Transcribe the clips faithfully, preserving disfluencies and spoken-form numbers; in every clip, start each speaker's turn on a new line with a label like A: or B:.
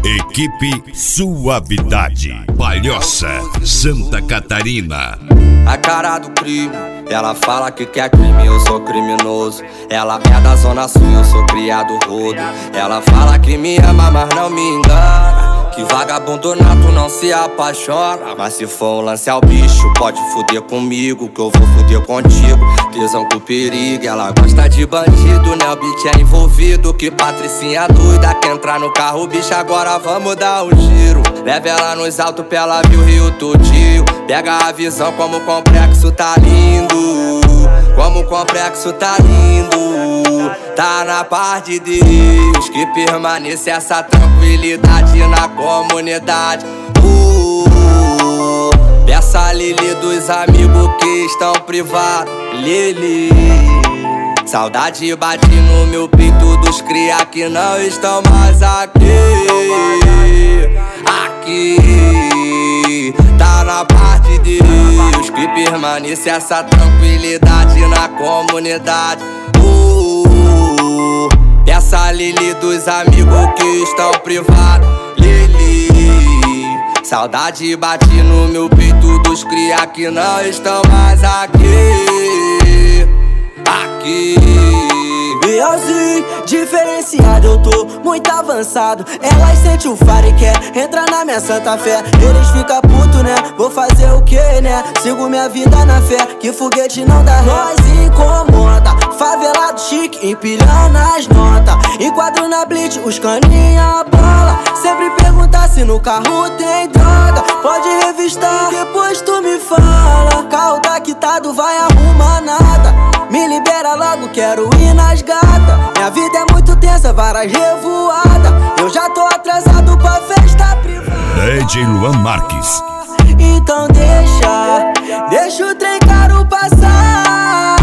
A: Equipe Suavidade, Palhoça, Santa Catarina.
B: A cara do crime, ela fala que quer crime, eu sou criminoso. Ela é da zona sul, eu sou criado rodo. Ela fala que me ama, mas não me engana, que vagabundo nato não se apaixona. Mas se for um lance ao bicho, pode fuder comigo, que eu vou fuder contigo. Tesão com perigo, ela gosta de bandido, né? O beat é envolvido, que patricinha doida. Quer entrar no carro, bicho, agora vamos dar um giro. Leva ela nos altos pra ela ver o Rio todinho. Pega a visão como o complexo tá lindo, como o complexo tá lindo. Tá na paz de Deus, que permaneça essa tranquilidade na comunidade. uh, uh, Peça a Lili dos amigos que estão privados. Lili, saudade bate no meu peito dos cria que não estão mais aqui. Aqui tá na paz de Deus, que permaneça essa tranquilidade na comunidade. uh, uh, Peça a Lili dos amigos que estão privados. Lili, saudade bate no meu peito dos cria que não estão mais aqui. Aqui
C: Bielzinho, diferenciado, eu tô muito avançado. Elas sentem o faro e quer entrar na minha santa fé. Eles ficam puto, né? Vou fazer o que, né? Sigo minha vida na fé, que foguete não dá ré. Nós incomoda, favelado chique, empilhando as notas. Enquadro na blitz, os caninha bola. Sempre perguntar se no carro tem droga. Pode revistar, depois tu me fala. Carro tá quitado, vai arrumar nada. Me libera logo, quero ir nas gatas. Minha vida é muito tensa, várias revoadas. Eu já tô atrasado pra festa privada.
A: D J Luan Marques.
C: Então deixa, deixa o trem caro passar.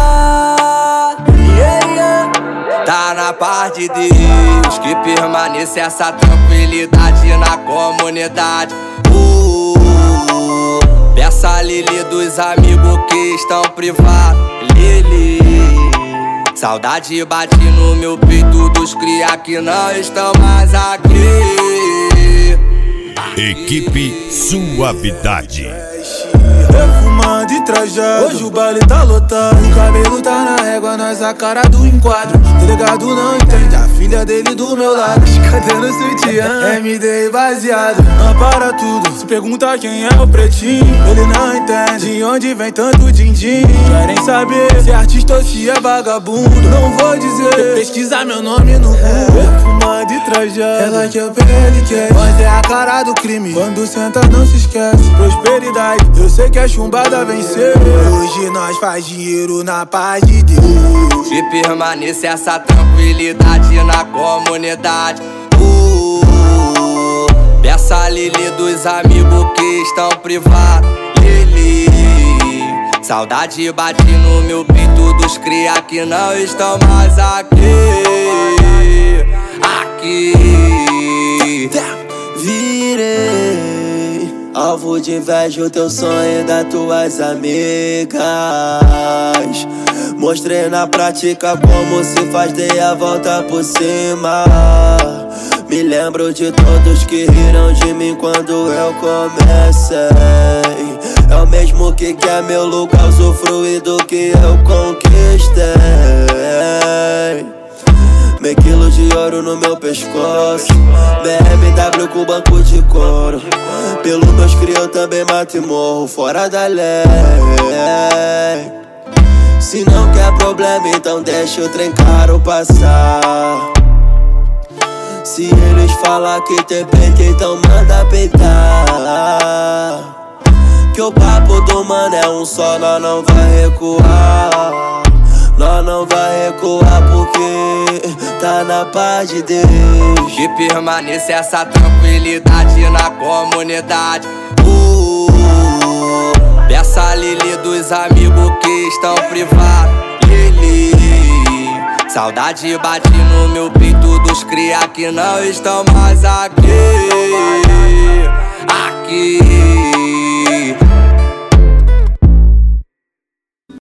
C: Yeah, yeah.
B: Tá na paz de Deus, que permaneça essa tranquilidade na comunidade. uh, uh, Peça a Lili dos amigos que estão privados. Lili, saudade bate no meu peito dos cria que não estão mais aqui.
A: Equipe Suavidade.
D: Perfumado e trajado, hoje o baile tá lotado. O cabelo tá na régua, nós a cara do enquadro. Delegado não entende, a filha dele do meu lado. Cadê no sutiã? M D baseado, não para tudo. Se pergunta quem é o pretinho, ele não entende de onde vem tanto din-din. Querem saber se é artista ou se é vagabundo. Não vou dizer, pesquisar meu nome no Google. Perfumado e trajado, ela que é o P L Cat, mas é a cara do crime. Quando senta não se esquece, prosperidade, eu sei que a chumbada venceu. Hoje nós faz dinheiro na paz de Deus,
B: que permaneça essa tranquilidade na comunidade. uh, uh, Peça a Lili dos amigos que estão privados. Lili, saudade bate no meu peito dos cria que não estão mais aqui. Aqui
C: virei alvo de inveja, o teu sonho das tuas amigas. Mostrei na prática como se faz, dei a volta por cima. Me lembro de todos que riram de mim quando eu comecei. É o mesmo que quer meu lugar, usufruir do que eu conquistei. Meio quilo de ouro no meu pescoço, B M W com banco de couro. Pelo meus cria eu também mato e morro fora da lei. Se não quer problema, então deixa o trem caro passar. Se eles falar que tem peito, então manda peitar. Que o papo do mano é um só, nós não vai recuar. Nós não vai recuar porque tá na paz de Deus,
B: que permaneça essa tranquilidade na comunidade. uh, uh, Peça a Lili dos amigos que estão privados. Lili, saudade bate no meu peito dos cria que não estão mais aqui. Aqui